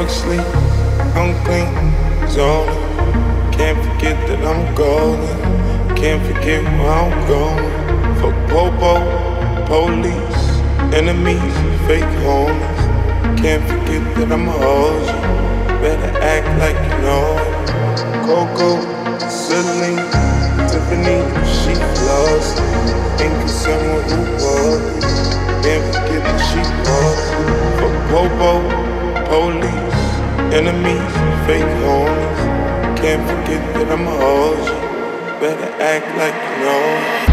sleep, unclean, zone. Can't forget that I'm golden. Can't forget where I'm going. Fuck popo, police, enemies, fake homies. Can't forget that I'm a hoes. Better act like you know it. Coco, Celine, Tiffany, she lost. Ain't concerned with who was. Can't forget that she was. Fuck popo, police, enemies, fake homies. Can't forget that I'm a hoes. Better act like you know it.